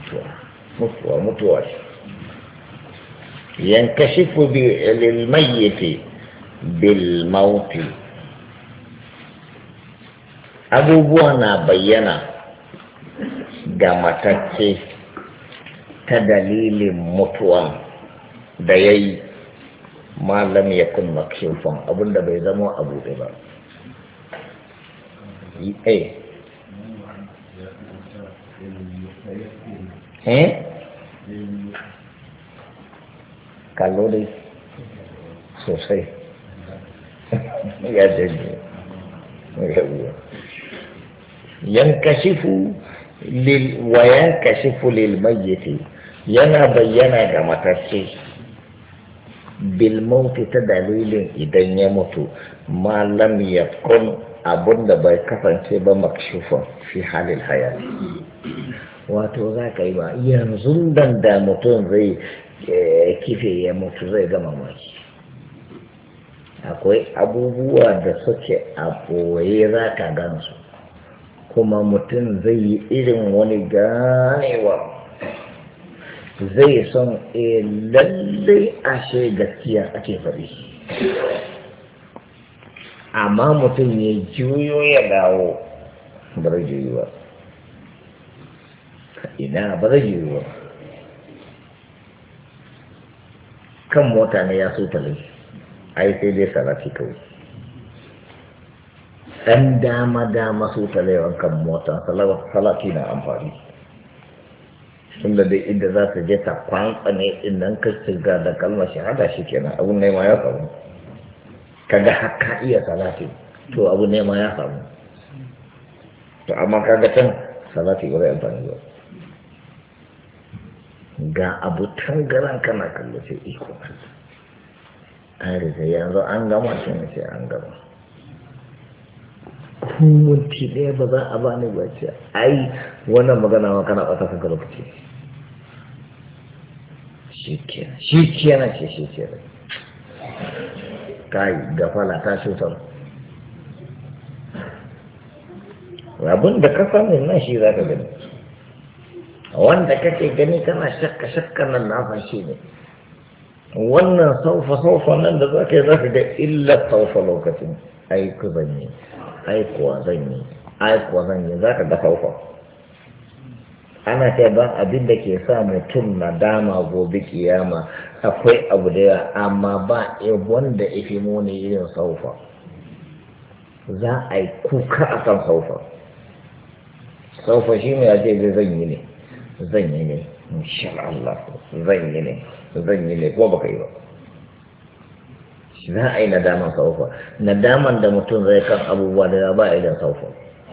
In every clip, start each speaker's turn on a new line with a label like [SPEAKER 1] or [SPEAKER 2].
[SPEAKER 1] mutuwa yankashifu lilmayyiti bil mauti abubuwa na bayyana ga matacce ta dalilin mutuwan da ya yi malam ya kun makshufan abinda bai zama a buɗe ba kallo dai sosai ya janye yankashifu lil mayyiti yana bayyana ga matacce bil mauti ta dalilin idan ya mutu malam yakun abunda bai kasance ba makshufan fi halil hayati wato za ka yi ba yanzu da mutum zai kife ya mutu zai gama maki akwai abubuwa da suke a ɓoye za ka gansu kuma mutum zai yi irin wani ganewa zai son lallai ashe gaskiya ake faɗi amma mutum ya juyo ya dawo ba zai juyo ba ina ba zai juyo ba kan mota ne ya so talai ai sai dai salati kawai ɗan dama su talaiwan kan mota salati na amfani tunda dai inda za ta je ta kwantsa ne innan ka shiga da kalmar shahada shi kenan abun ne ma ya samu kaga haka iya salati to abun ne ma ya samu to amma kaga can salati ba zai amfani ba ga abu tangaran kana kallo sai iko an rika yanzu an gama shi ne sai an gama minti ɗaya ba za a bani ba ce ai wannan magana ma kana ɓata kanka lokaci shi kenan kai gafala ta cutar abin da ka sani nan shi za ka gani wanda kake gani kana shakka nan na shi ne wannan saufa nan da za ka yi za ka ga illar saufa lokacin aiku zan yi aikuwa zan yi za ka ga saufa ana ce ba abin da ke sa mutum na dama gobe kiyama akwai abu da yawa amma ba wanda ifi muni irin saufa za a yi kuka a kan saufa shi ne ya ce zan yi ne insha Allah zan yi ne ko baka yi ba za a yi nadaman saufa nadaman da mutum zai kan abubuwa da ba idan saufa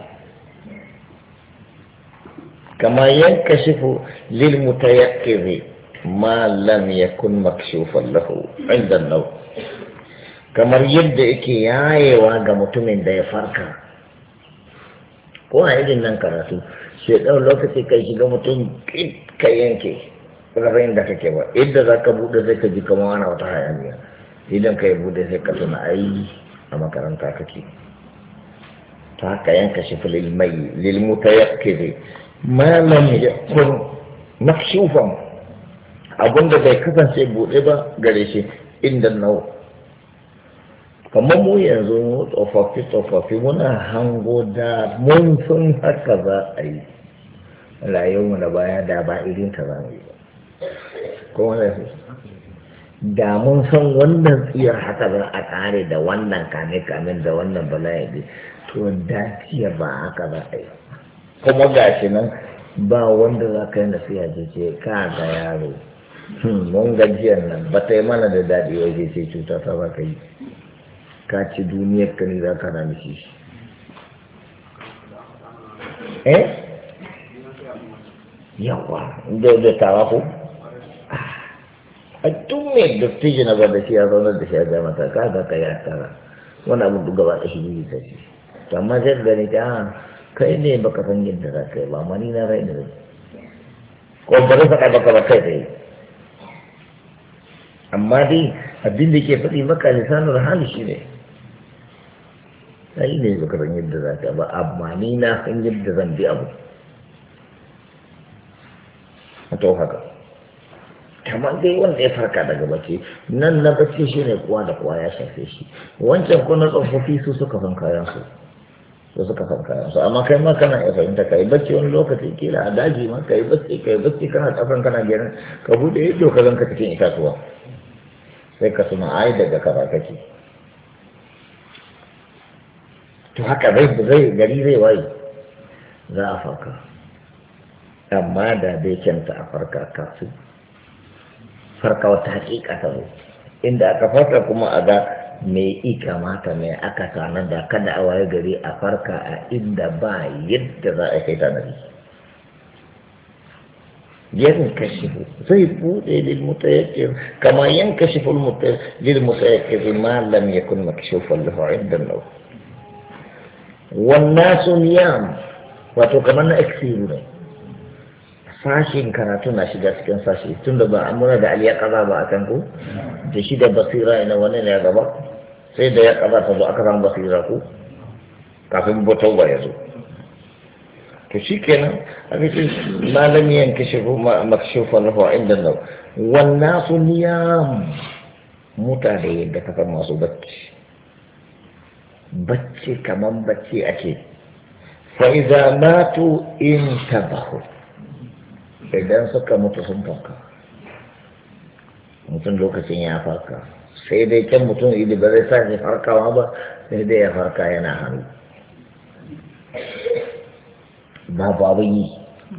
[SPEAKER 1] kama yanka shifu lil mutayakkizi ma lam yakun makshufan lahu inda nau kamar yadda yake yayewa ga mutumin da ya farka ko a irin nan karatu sai ɗau lokaci kai shiga mutum ka yanke rafin da kake ba idda za ka buɗe sai ka ji kama ana wata hayaniya idan ka yi buɗe sai ka tuna ai a makaranta kake ta haka yanka shi fi lilmuta ya kere malam ya kun makshufan abinda bai kasance buɗe ba gare shi inda nau kamar mu yanzu tsofaffi muna hango da mun sun haka za a yi rayuwarmu da baya da ba irin ta za mu yi ba ko wanda su da mun san wannan tsiyar haka za a kare da wannan kame da wannan bala'i to da tiya ba haka za a yi kuma ga shi nan ba wanda za ka yi nasiya ce ka ga yaro mun gajiyar nan ba ta yi mana da daɗi waje ce cuta ta ba ka yi ka ci duniyar ka ne za ka rami shi yawa da tawa ko a duk mai dattijo na ba da shi ya zaunar da shi ya zama ta kaga ka ya tara wani abu gaba da shi ne ta shi amma sai gani ta kai ne baka san yadda za ka yi ba mani na rai da rai ko ba zai faɗa baka ba kai da yi amma dai abin da ke faɗi maka lisanar hali shi ne sai ne baka san yadda za ka ba amma ni na san yadda zan bi abu to haka kamar dai wanda ya farka daga bacci nan na bacci shi ne kuwa da kuwa ya shafe shi wancan ko na tsofaffi su suka san kayan su suka san kayan su amma kai ma kana iya fahimta kai bacci wani lokaci kila a daji ma kai bacci kana tsafan kana gyaran ka bude ido ka zanka cikin itatuwa sai ka suna ai daga kaza kake to haka zai gari zai waye za a farka amma da dai kyanta a farka kafin farka wata hakika ta zo inda aka farka kuma a ga me kamata me aka tana da kada a waye gari a farka a inda ba yadda za a kai tanadi yankashifu zai bude lilmutayakkir kama yankashifu lilmutayakkir ma lam yakun makshufan lahu inda an-naw wan nasu niyam wato kamar na eksiru ne sashin karatu na shiga cikin sashi tunda ba amuna da aliya kaza ba a kan ku da shi da basira ina wani ne ya gaba sai da ya kaza ta zo aka samu basira ku kafin botau ba ya zo to shi kenan aka ce malami yanke shi makshufan lahu inda nau wannan su niyam mutane yadda ka san masu bacci kaman bacci ake fa idza matu intabahu idan suka mutu sun farka mutum lokacin ya farka sai dai can mutum idan ba zai sa shi farkawa ba sai dai ya farka yana hannu babu abin yi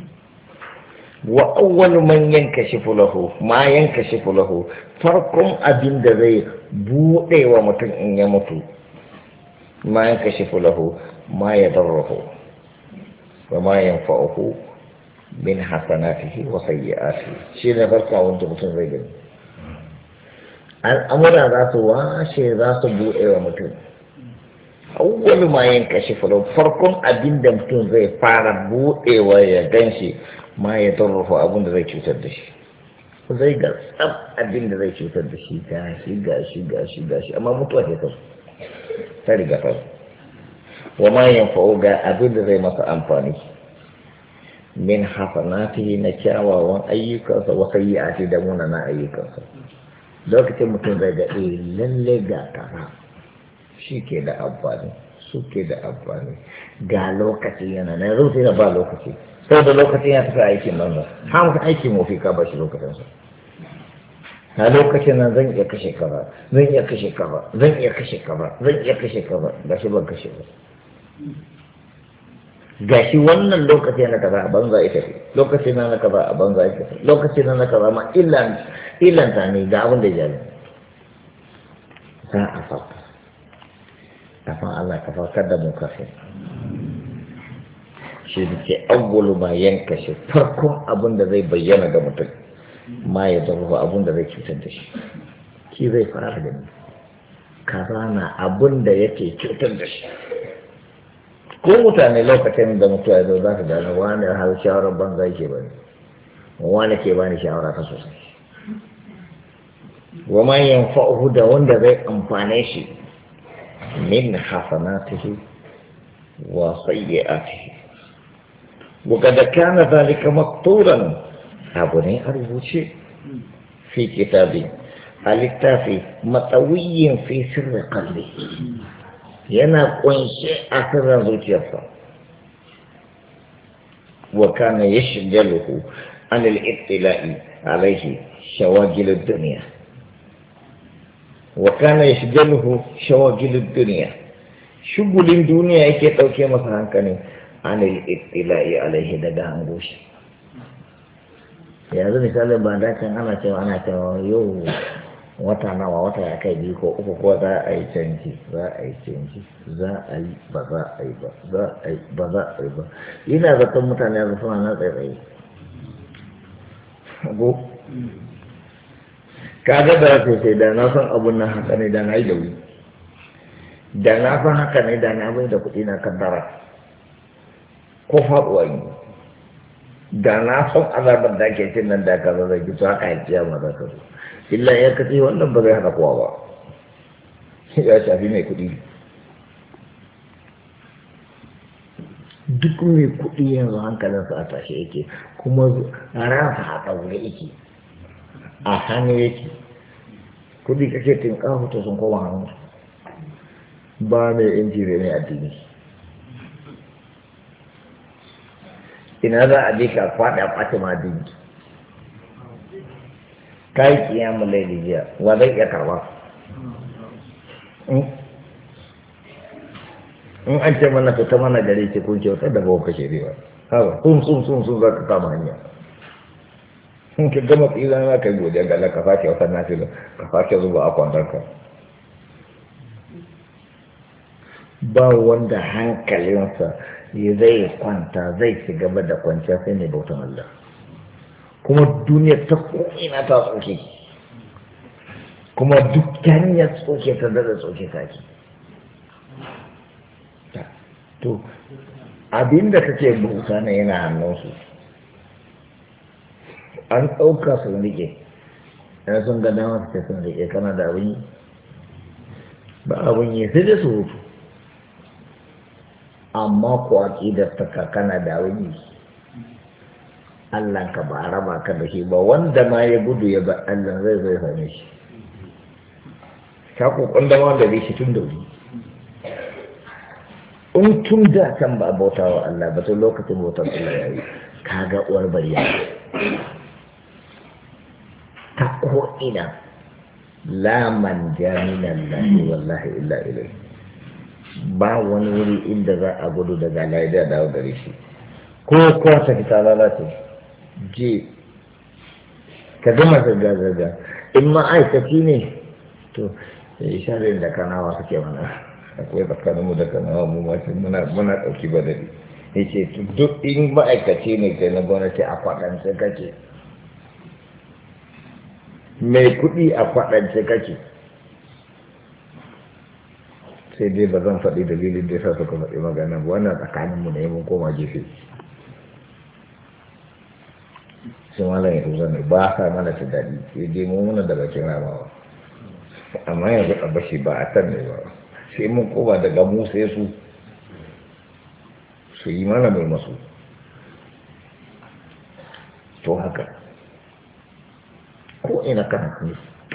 [SPEAKER 1] wa awwalu man yankashifu lahu ma yankashifu lahu farkon abin da zai bude wa mutum in ya mutu ma yankashifu lahu ma yadarruhu wa ma yanfa'uhu min hasanatihi wa sayyi'atihi shi ne farka wanda mutum zai gani al'amura za su washe za su buɗe wa mutum awwalu ma yankashifu lahu farkon abin da mutum zai fara buɗewa ya gan shi ma ya tarrufa abin da zai cutar da shi zai ga tsab abin da zai cutar da shi gashi amma mutuwa ce ta riga ta wa ma yanfa'u ga abin da zai masa amfani min hasanatihi na kyawawan ayyukansa wa sayyi'ati da munana ayyukansa lokacin mutum zai ga lalle ga kaza shi ke da amfani su ke da amfani ga lokaci yana na rufe da ba lokaci sau da lokacin ya tafi aikin banza ha mutum aikin mafi ka ba shi lokacinsa a lokacin nan zan iya kashe kaza zan iya kashe kaza ga shi ban kashe ba gashi wannan lokaci na kaza a banza ita ce lokaci na kaza a banza ita ce lokaci na kaza ma illanta ne ga abin da jami za a sauka kafin Allah ka faukar da mu kafin shi da ke awwalu ma yanka shi farkon abin da zai bayyana ga mutum ma ya zama abin da zai cutar da shi zai fara da ni kaza na abin da yake cutar da shi ko mutane lokacin da mutuwa ya zo za ka gane wani har shawarar banza yake bani wani ke bani shawara ta sosai wa ma yanfa'uhu da wanda zai amfane shi min hasanatihi wa sayyi'atihi wa kad kana dhalika makturan abu ne a rubuce fi kitabi alittafi matsawiyin fi sirri qalbi yana kunshe a sirrin zuciyarsa wa kana yashghaluhu an al-ittila'i alayhi shawagil ad-dunya wa kana yashghaluhu shawagil ad-dunya shugulin duniya yake dauke masa hankali an al-ittila'i alayhi daga angoshi yanzu misalin ba da kan ana cewa yau wata nawa wata ya kai 2 ko 3 ko za a yi canji za a yi ba za a yi ba ina zaton mutane yanzu suna na tsaye go kaga da sai da na san abun nan haka ne da na yi da wuri da na san haka ne da na bai da kuɗi na kaddara ko faɗuwa yi da na san azabar da ke cin nan da ka zai gito haka ya ciya ma za ka zo illa ya kace wannan ba zai hana kowa ba ya shafi mai kuɗi duk mai kuɗi yanzu hankalinsa a tashe yake kuma ransa a ɗaure yake a hannu yake kuɗi kake tinƙahu to sun koma hannu ba mai yanci da mai addini ina za a je ka kwaɗa a ɓata ma addini ka yi kiyamun laili jiya wa zai iya karɓa in an ce mana fita mana gari ce kun kyautar da bawa kashe rewa hawa sun za ka kama hanya in ka gama tsira na ka yi godiya ga Allah ka fashe wata nafila ka fashe zuba a kwandarka ba wanda hankalinsa zai kwanta zai ci gaba da kwanciya sai ne bautan Allah kuma duniya ta ko'ina ta tsoke kuma duk hanyar tsoke ta da tsoke take to abinda kake bauta na yana hannunsu an ɗauka sun rike yana sun ga dama su ce sun rike kana da abin yi ba abin yi sai dai su hutu amma ku aƙidar ta kana da abin yi Allah ka ba raba ka da shi ba wanda ma ya gudu ya ba Allah zai same shi ka kokon da wanda zai shi tun da wuri in tun da kan ba bauta wa Allah ba tun lokacin bautar Allah ya yi kaga uwar bariya ta ko'ina laman jami'an lahi wallahi illa ilai ba wani wuri inda za a gudu daga laida dawo gare shi ko kuwa ta fita lalace je ka gama zirga-zirga in ma'aikaci ne to sharin da kanawa suke mana akwai tsakaninmu da kanawa mu masu muna ɗauki ba dare ya ce duk in ma'aikaci ne kai na gwamnati a kwaɗance kake mai kuɗi a kwaɗance kake sai dai ba zan faɗi dalilin da ya sa suka faɗi magana ba wannan tsakaninmu da yi mun koma gefe sai malam ya tuza ne ba sa mana ta daɗi sai dai mu muna da bakin ramawa amma yanzu a bashi ba a san ne ba sai mun koma daga mu sai su yi mana mai masu to haka ko ina kan ne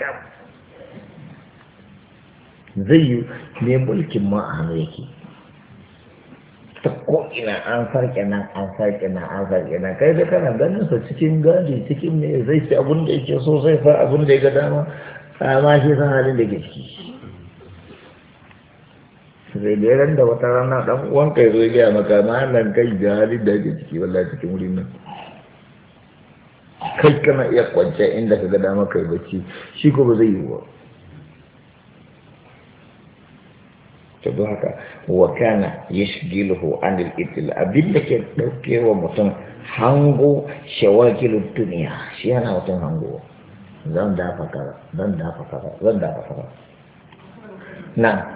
[SPEAKER 1] zai yi mai mulkin ma a hannu yake ta ko'ina an sarƙe nan kai da kana ganin sa cikin gadi cikin ne zai ci abin da yake so sai fa abin da ya ga dama amma shi san halin da ke ciki sai da ran da wata rana dan uwan kai zo ya maka ma nan kai da halin da yake ciki wallahi cikin wurin nan kai kana iya kwance inda ka ga dama kai bacci shi ko ba zai yi ba to don haka wa kana yashghiluhu anil itil abin da ke dauke wa mutum hango shawagilud duniya shi yana mutum hango zan dafa kara na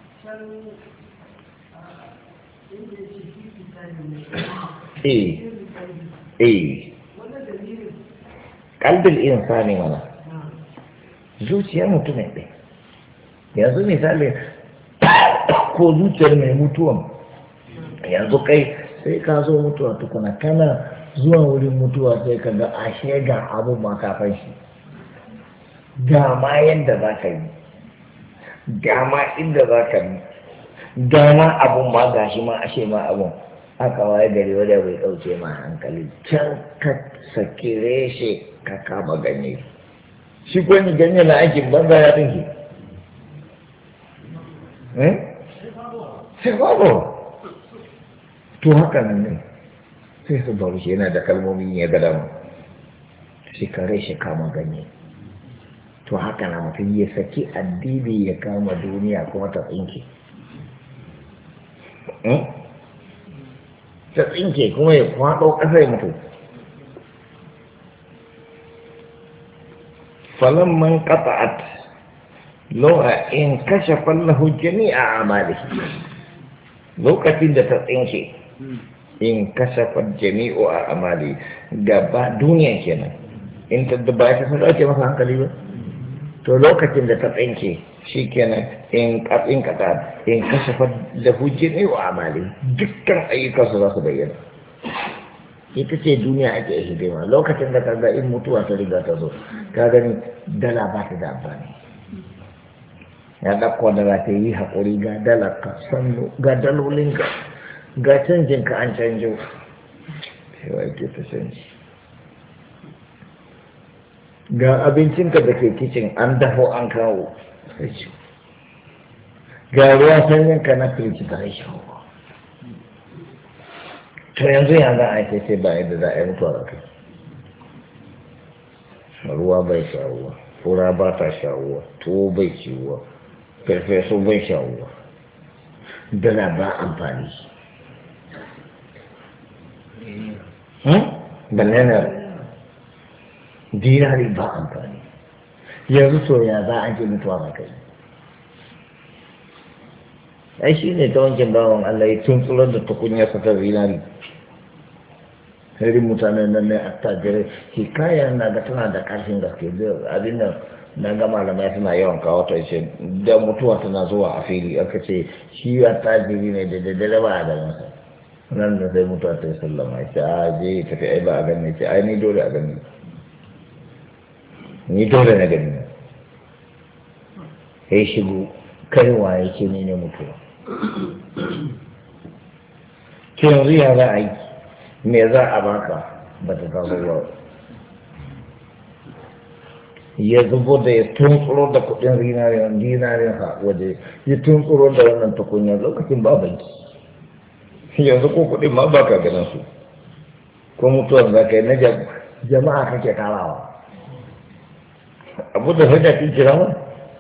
[SPEAKER 1] kalbin insani mana zuciyar mutum ne yanzu misali ko zuciyar mai mutuwan yanzu kai sai ka zo mutuwa tukuna kana zuwa wurin mutuwa sai ka ga ashe ga abu ma kafin shi ga ma yadda za ka yi ga ma inda za ka yi ga ma abun ma ga shi ma ashe ma abun aka waye gari wadda bai ɗauke ma hankali can ka saki reshe ka kama ganye shi kwanye ganye na aikin banza ya tsinke sai babu to haka nan ne sai su baro shi yana da kalmomin ya gada mu shi kare shi kama ganye to haka na mutum ya saki addini ya kama duniya kuma ta tsinke ta tsinke kuma ya kwaɗo ƙasa ya mutu falamman qata'at lawa in kashafa lahu jami'a a'malihi lokacin da ta tsinke in kashafa jami'u a'mali gaba duniya kenan in ta ba ta san dauke masa hankali ba to lokacin da ta tsinke shi kenan in kata in kashafa da hujjini wa amali dukkan ayyukansu za su bayyana. Ita ce duniya ake hidima lokacin da kaga in mutuwa ta riga ta zo ka gani dala ba ta da amfani. Ya ɗauko da za ta yi haƙuri ga dalarka sannu ga dalolinka ga canjinka an canjo yawa yake ta canji ga abincinka da ke kicin an dafo an kawo ga ruwa sanyinka na firji da rashin to yanzu ya za a ce ba yadda za a yi mutuwa da kai ruwa bai shawuwa fura ba ta shawuwa tuwo bai ciwuwa farfesu bai shawuwa dala ba amfani bananar dinari ba amfani yanzu so ya za a ce mutuwa da kai ai shi ne ta wancan bawan Allah ya tuntsurar da tukunya saka zinari irin mutanen nan ne attajirai hikaya na ga tana da ƙarfin gaske abin da na ga malamai suna yawan kawo ta ce da mutuwa tana zuwa a fili aka ce shi attajiri ne da daddare ba a ganin sa nan da sai mutuwa ta yi sallama ya ce a je tafi ai ba a gani ce ai ni dole a gani ni dole na gani ya shigo kai waye ce ne ne mutuwa ke yanzu ya za a yi me za a baka ba ta kawo ba ya zubo da ya tuntsuro da kudin dinarin ha waje ya tuntsuro da wannan tukunya lokacin ba banki yanzu ko kudin ma ba ka ganin su ko mutuwan za ka yi na jama'a kake tarawa abu da hujja kin kira ma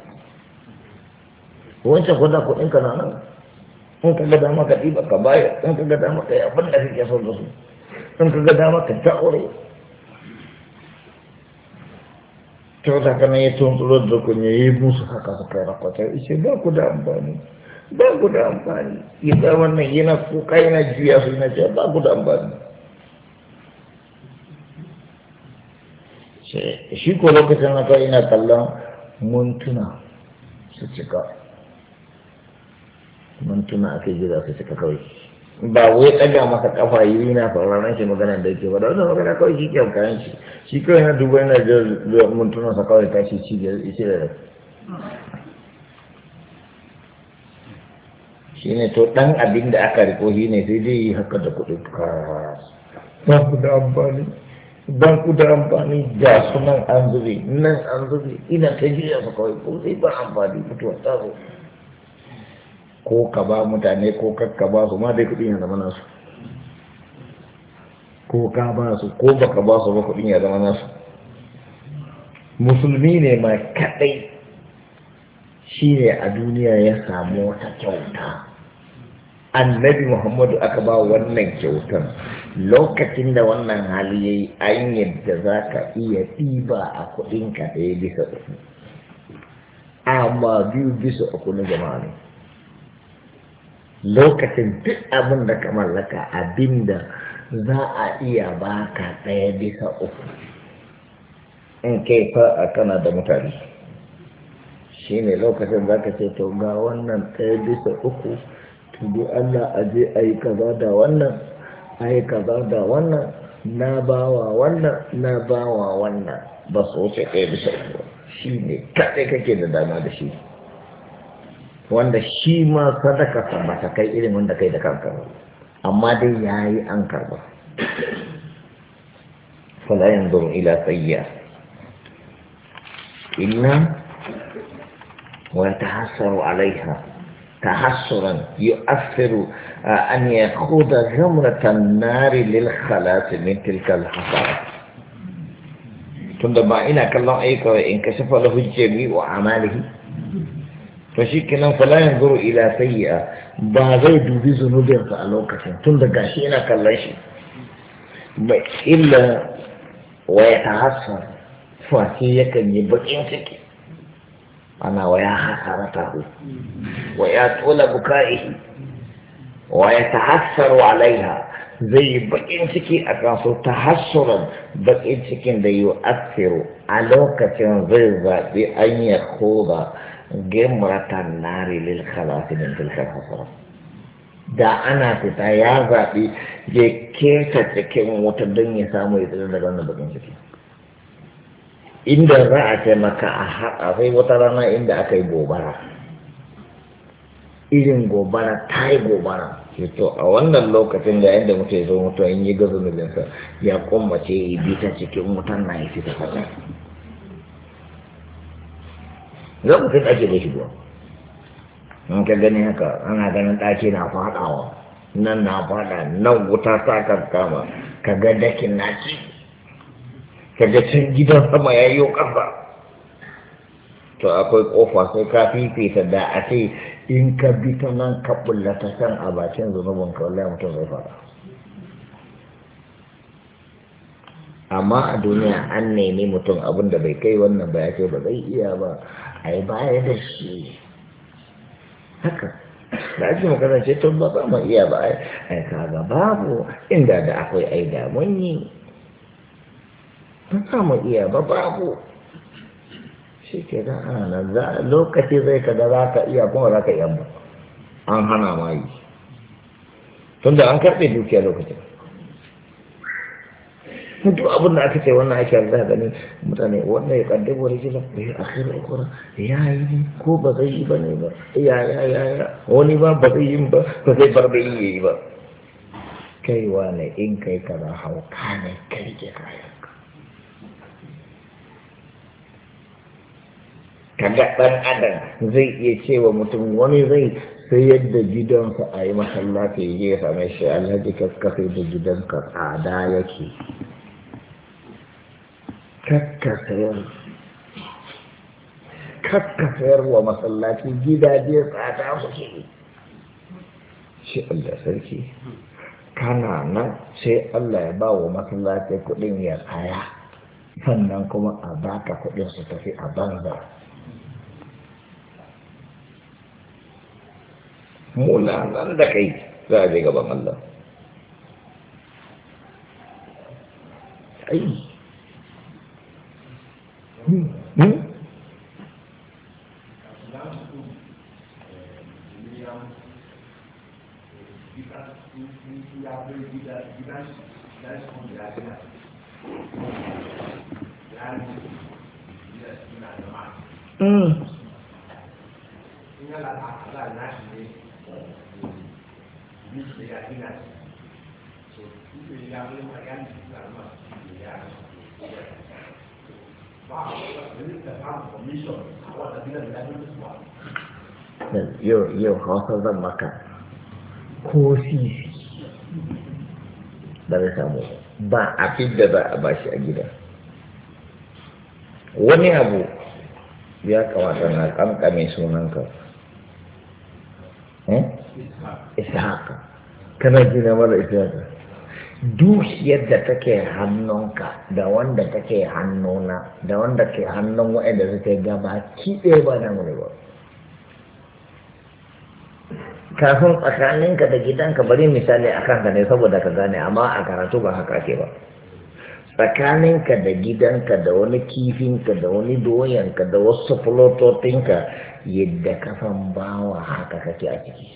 [SPEAKER 1] wancan kuda kudin ka na nan in ka ga dama ka ɗiba ka bayar in ka ga dama ka yi abin da kake son da su in ka ga dama ka ta aure to da kana yi tuntulo da kun yi musu haka su kai rakwatar ishe ba ku da amfani ba ku da amfani idan wannan yana kuka yana juya su yana ce ba ku da amfani shi ko lokacin haka ina kallon mintuna su cika mintuna ake jira su cika kawai ba wai ɗaga masa kafa yi na fararen shi magana da yake ba da wannan magana kawai shi ke kayan shi kawai na duba yana da mintunansa kawai tashi ci da ishe da shi ne to ɗan abin da aka riko shi ne sai dai yi haka da kuɗi ba ku da amfani ban ku da amfani ga su nan an zube nan an zube ina ta jiya su kawai ko sai ba amfani mutuwa ta zo ko ka ba mutane ko kakka ba su ma dai kuɗin ya zama nasu ko ka ba su ko baka ba su ba kuɗin ya zama nasu musulmi ne ma kaɗai shi ne a duniya ya samu wata kyauta annabi muhammadu aka ba wannan kyautar lokacin da wannan hali ya yi an yadda za ka iya ɗiba a kuɗinka ɗaya bisa uku amma 2 bisa 3 na jama'a ne lokacin duk abin da ka mallaka abin da za a iya baka 1 bisa 3 in kai fa kana da mutane shi ne lokacin za ka ce to ga wannan 1 bisa 3 tudu Allah a je a yi kaza da wannan a yi kaza da wannan na bawa wannan na bawa wannan ba su wuce 1 bisa 3 shi ne kaɗai kake da dama da shi wanda shi ma sadaka ba ta kai irin wanda kai da kanka amma dai ya yi an karba fala yanzuru ila sayya inna wa tahassaru alaiha tahassuran yu'athiru an yakhudha ghamratan nari lil khalas min tilka al hasarat tunda ba ina kallon aika in kashafa lahu jami wa amalihi to shi kenan fala yanzuru ila sayya ba zai dubi zunubinsa a lokacin tun da gashi yana kallon shi ba illa wa ya tahassar fasi yakan yi bakin ciki ana wa ya hasarata wa ya tola buka'i wa ya tahassaru alaiha zai yi bakin ciki a kansu ta hassuran bakin cikin da yi asiru a lokacin zai zaɓi an ya koba gemratan nari lil khalasi min tilkal hasara da ana fita ya zaɓi ya keta cikin wuta don ya samu ya tsira daga wannan bakin ciki inda za a ce maka a haɗa sai wata rana inda aka yi gobara irin gobara ta yi gobara to a wannan lokacin da yadda mutum ya zo mutum in yi gazo milinsa ya kummace ya bi ta cikin wutan na ya fita fata za mutum ake da shigo in ka gani haka ana ganin ɗaki na faɗawa nan na faɗa nan wuta ta kankama ka ga dakin na ci ka ga can gidan sama ya yi ƙasa to akwai ƙofa sai ka fifita da a ce in ka bi ta nan ka bulla ta san a bakin zunubin ka wallahi mutum zai faɗa amma a duniya an nemi mutum abin da bai kai wannan ba ya ce ba zai iya ba a yi baya da shi haka da ake magana ce tun ba za mu iya ba ai kaga babu inda da akwai ai da mun yi ba za mu iya ba babu shi ke da ana lokaci zai kaga za ka iya kuma za ka iya ba an hana ma yi tun da an karɓe dukiya lokacin duk abin da aka ce wannan ake za gani mutane wannan ya kaddabo da jila da ya akhira ukura ya yi ko ba zai yi ba ne ba ya wani ba ba zai yi ba ba zai bar bai yi ba kai wane in kai kaza hauka ne kai ke kayan kaga ɗan adam zai iya cewa mutum wani zai sayar da gidansa a yi masallaci ya same shi alhaji kaskasai da gidanka tsada yake kakka sayar wa masallaci gidaje tsada suke shi Allah sarki kana nan sai Allah ya ba wa masallaci kuɗin ya tsaya sannan kuma a baka kuɗin su tafi a banza muna nan da kai za a je gaban Allah ai yau hausa zan maka ko sisi ba zai samu ba a fidda za a bashi a gida wani abu ya kamata na kankame sunanka ishaka kana jina mara ishaka dukiyar da take hannunka da wanda take hannuna da wanda ke hannun waɗanda suke gaba kiɗe ba na mu ba kafin tsakaninka da gidanka bari misali a kanka ne saboda ka gane amma a karatu ba haka ke ba tsakaninka da gidanka da wani kifinka da wani doyanka da wasu fulototinka yadda kafan bawa haka kake a ciki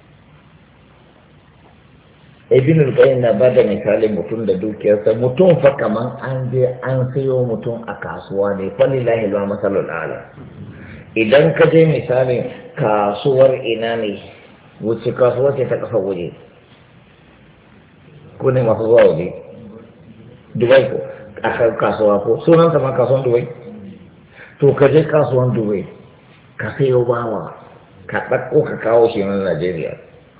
[SPEAKER 1] ibn al-qayyim na bada misalin mutum da dukiyarsa mutum fa kaman an je an sayo mutum a kasuwa ne falilahi wa masalul ala idan ka je misalin kasuwar ina ne wuce kasuwa ce ta kafa waje ko ne masu zuwa waje dubai ko a kasuwa ko sunan ma kasuwan dubai to ka je kasuwan dubai ka sayo bawa ka ɗauko ka kawo shi na najeriya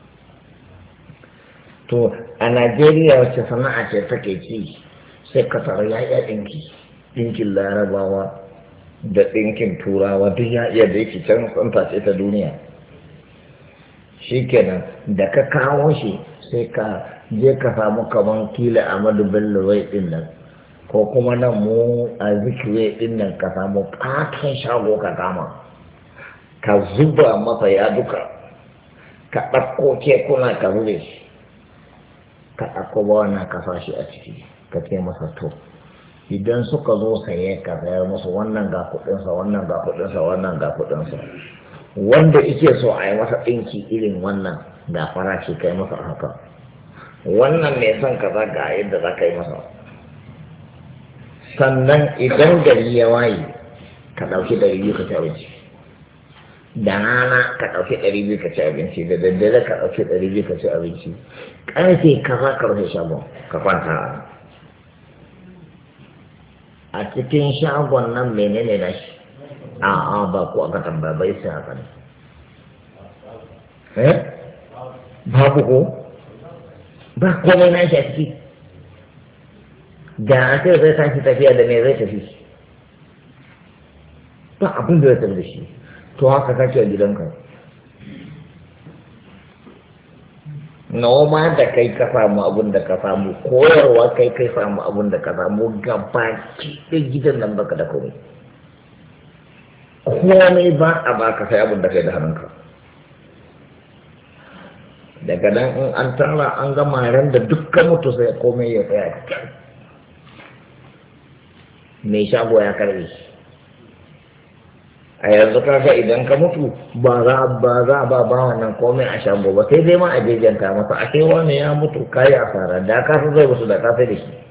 [SPEAKER 1] to a najeriya wacce sana'a ce take ci sai ka tara ya iya ɗinkin larabawa da ɗinkin turawa duk ya iya da yake can tsanta ce ta duniya shi kenan da ka kawo shi sai ka je ka samu kaman kila amadu bello wai ɗin nan ko kuma nan mu a zikirai ɗin nan ka samu ƙaton shago ka kama ka zuba masa ya duka ka ɗauko kekuna ka zube ka ɗauko ba wannan ka shi a ciki ka ce masa to idan suka zo saye ka sayar musu wannan ga kuɗinsa wannan ga kuɗinsa wannan ga kuɗinsa wanda ike so a yi masa ɗinki irin wannan ga farashi kai masa haka wannan mai son kaza ga yadda za ka yi masa sannan idan gari ya waye ka ɗauki 200 ka ci abinci da rana ka ɗauki 200 ka ci abinci da daddare ka ɗauki 200 ka ci abinci ƙarfe kaza ka rufe shagon ka kwanta a cikin shagon nan menene na shi a'a ba ku aka tambaya bai sai haka ne babu ko ba komai na shi a ciki da a ce zai tashi tafiya da me zai tafi ba abin da zai tafi da shi to haka kake a gidanka noma da kai ka samu abin da ka samu koyarwa kai samu abin da ka samu gaba da gidan nan baka da komai komai ba a baka sai abin da kai da hannunka daga nan in an tara an gama ran da dukkan mutu sai komai ya tsaya mai shago ya karbe a yanzu kaga idan ka mutu ba za a ba wannan komai a shago ba sai dai ma a jejjanta masa a kai wani ya mutu kayi asara da ka zai musu da ka sai da shi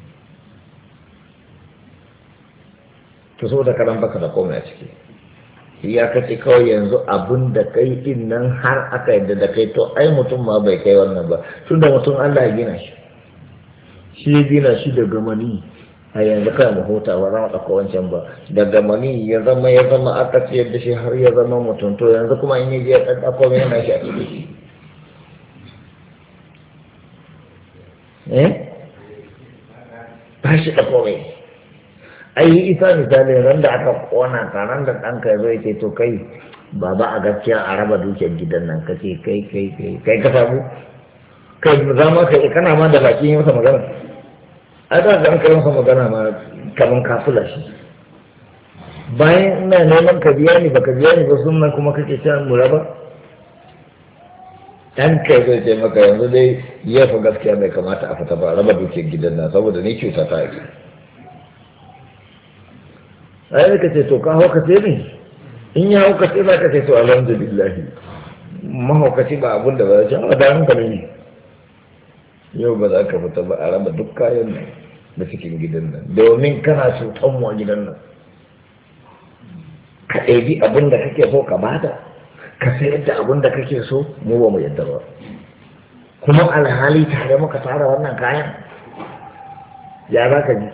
[SPEAKER 1] to so da karan baka da komai a ciki ya kace kawai yanzu abun da kai din nan har aka yadda da kai to ai mutum ma bai kai wannan ba tunda mutum Allah ya gina shi ya gina shi daga mani a yanzu kai mu huta ba za mu ɗauko wancan ba daga mani ya zama aka ciyar da shi har ya zama mutum to yanzu kuma in yi ya ɗaɗɗako mai yana shi a ciki ba shi ɗauko mai ai isa misali ran da aka ƙona ka ran da ɗanka ya zo ya ce to kai baba a gaskiya a raba dukiyar gidan nan ka ce kai ka samu kai zama kai kana ma da baki yi masa magana a da an kai masa magana ma kaman kafula shi bayan ina neman ka biya ni baka biya ni ba sunan kuma kake cewa mu raba dan kai zai ce maka yanzu dai ya fa gaskiya bai kamata a fita ba raba dukiyar gidan nan saboda ni cuta ta yi ai ka ce to ka haukace ne in ya haukace za ka ce to alhamdulillah mahaukaci ba abun da ba ya ce a da hankali ne yau ba za ka fita ba a raba duk kayan nan da cikin gidan nan domin kana cutan mu a gidan nan ka ɗabi abin da kake so ka bada ka sayar da abin da kake so mu ba mu yadda ba kuma alhali tare muka tara wannan kayan ya za ka ji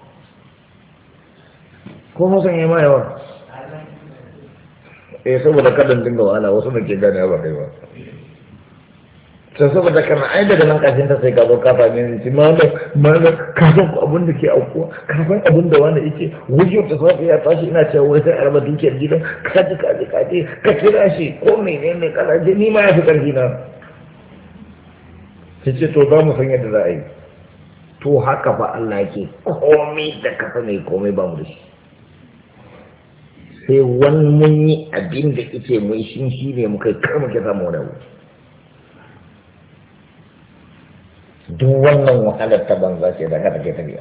[SPEAKER 1] ko musan yi ma yawa saboda kadan dinga wahala wasu da ke gane ba kai ba sai saboda kana ai daga nan kashin ta sai ka zo ka same ni malam ka san abin da ke aukuwa ka san abin da wani yake wuce ta sai ya tashi ina cewa wai sai araba dukiyar gidan ka ji ka kira shi ko menene kana je ni ma ya fi karfi na sai ce to za mu san yadda za a yi to haka fa Allah yake komai da ka sani komai ba mu da shi sai wani mun yi abin da ike mun shi ne muka kar muke samu wani abu duk wannan wahalar ta banza ce da kada ke tafiya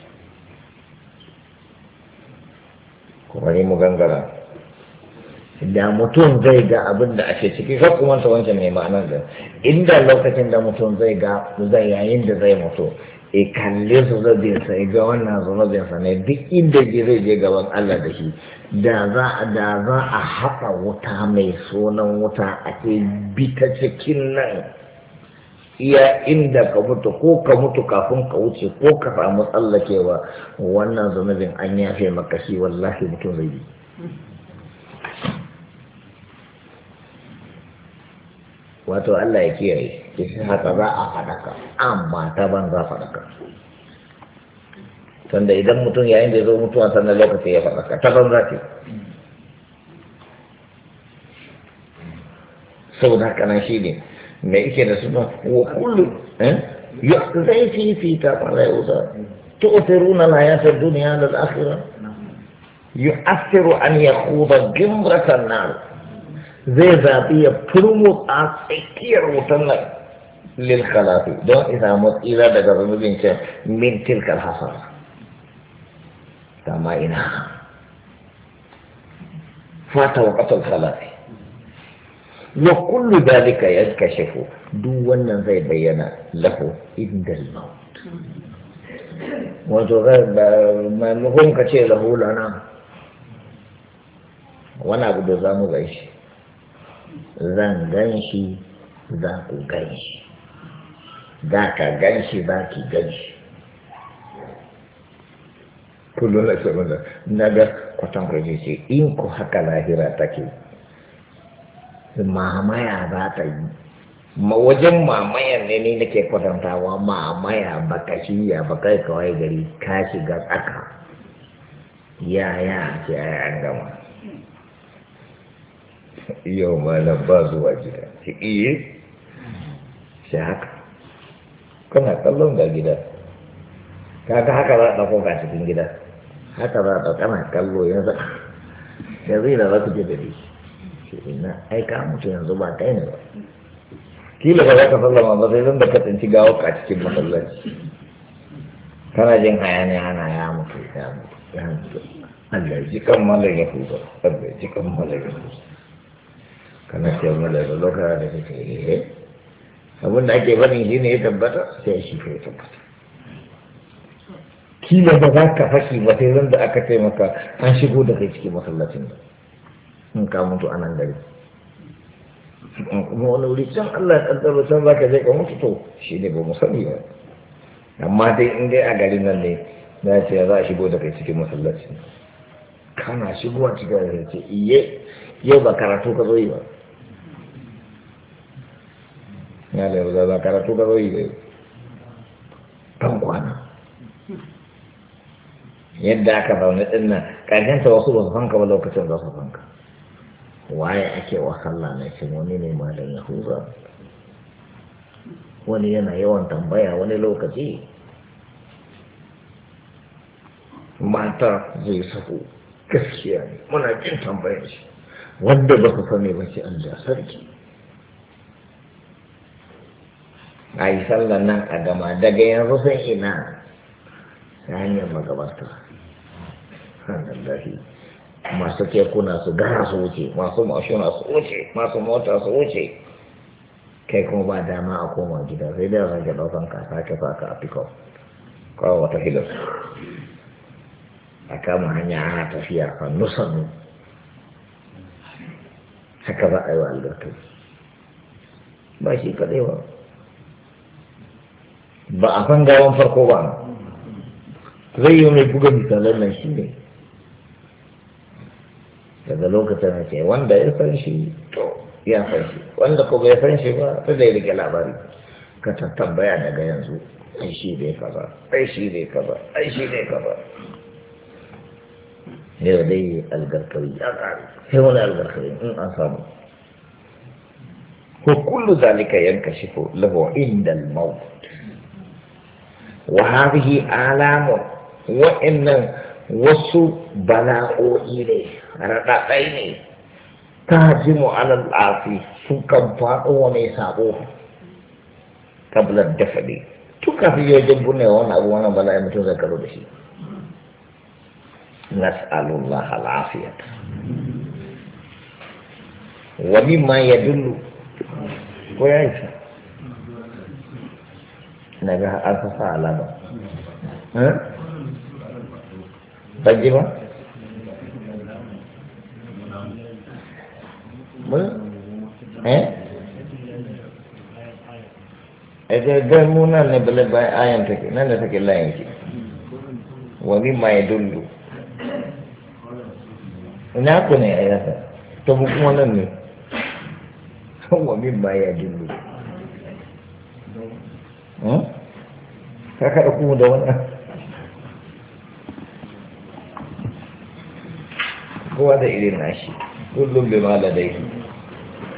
[SPEAKER 1] kuma ne mu gangara da mutum zai ga abin da ake ciki ka kuma ta wancan mai ma'anar da inda lokacin da mutum zai ga zai yayin da zai mutu kalle su zabinsa ya ga wannan zunubinsa ne duk inda zai je gaban Allah da shi da za a haɗa wuta mai sunan wuta a ce bi ta cikin nan iya inda ka mutu ko ka mutu kafin ka wuce ko ka samu tsallakewa wannan zunubin an yafe maka shi wallahi mutum zai yi wato Allah ya kiyaye shi haka za a faɗaka amma ta banza faɗaka tunda idan mutum yayin da ya zo mutuwa sannan lokaci ya faɗaka ta banza ce saboda haka nan shi ne me yake da suna wa kullu zai fifita fara yauta tu'thiruna al-hayata ad-dunya lil akhirah yu'athiru an yakhuda gimratan nar zai zaɓi ya turmo a tsakiyar wutan nan للخلاف دون إذا إلى دقر من تلك الحصر كما إنها فات وقت الخلاف وكل ذلك ينكشف دون زي بينا له عند الموت وتغير ما نقوم كشيء له لنا وانا أبو دزامو غيش زان غنشي ذاك غنشي ذاك غنشي ذاك غنشي kullum na sabon da na ga kwatan kwaje ce in ku haka lahira take mamaya za ta yi wajen mamayan ne ni nake kwatantawa mamaya baka shirya baka kawai gari ka shiga tsaka ya ce ai an gama yau ma na ba zuwa gida ce iya shi haka kana kallon ga gida kaga haka za a ɗauko ga cikin gida haka za a ɗauka na kallo yanzu yanzu da za ku je da shi ina aika mutu yanzu ba kai ne ba kila ba za ka sallama ba sai zan da ka tsinci gawo ka cikin masallaci kana jin hayaniya ana ya mutu ya mutu ya mutu Allah ji kan malar ya huta Allah ji kan malar ya huta kana ce malar da lokacin da kake yi abinda ake bani shi ne ya tabbata sai shi ya tabbata kila ba za ka fashi ba sai zan da aka taimaka an shigo da kai cikin masallacin da in ka mutu a nan gari kuma wani wuri can Allah ya kaddaro can za ka je ka mutu to shi ne ba mu sani ba amma dai in dai a garin nan ne na ce za a shigo da kai cikin masallacin kana shigowa cikin da ce iye yau ba karatu ka zo yi ba ya da yau za karatu ka zo yi ba kan kwana yadda aka zaune din nan ƙarshenta wasu ba su fanka ba lokacin za su fanka waye ake wa sallah na shi wani ne malam yahuza wani yana yawan tambaya wani lokaci mata zai sahu gaskiya ne muna jin tambayar shi wanda ba su sani ba shi Allah sarki a yi sallan nan a gama daga yanzu sun ina ta hanyar magabata hannallahi masu kekuna su gara su wuce masu mashina su wuce masu mota su wuce kai kuma ba dama a koma gida sai da rage daukan ka sake saka a pikop kawo wata hilar a kama hanya ana tafiya a nusannu haka za a yi wa algarkai ba shi kaɗai ba ba a san gawan farko ba zai yi mai buga misalan nan shi ne daga lokacin da ce wanda ya san shi to ya san shi wanda ko bai san shi ba ta zai rike labari ka tambaya daga yanzu ai shi ne kaza ai shi ne kaza ai shi ne kaza yau dai algarkari ya ƙari sai wani algarkari in an samu ko kullu zalika yankashifu lahu inda al-maut wa hadhihi alamu wa'annan wasu bala'o'i ne raɗaɗai ne ta ji mu'alar afi su kan faɗo wa mai sabo kablar dafaɗe tun kafin yau jin ne wani abu wani bala'i mutum zai karo da shi nas'alullah al'afiyat wa mimma yadullu ko ya yi na ga an fasa alama ban ji ba dan mu nan ne bala bai ayan take nan da take layin ki wa mimma yadullu ina ku ne ayata to mu kuma nan ne wa mimma yadullu ka kada ku da wannan kowa da irin nashi kullum bai ma ladaihi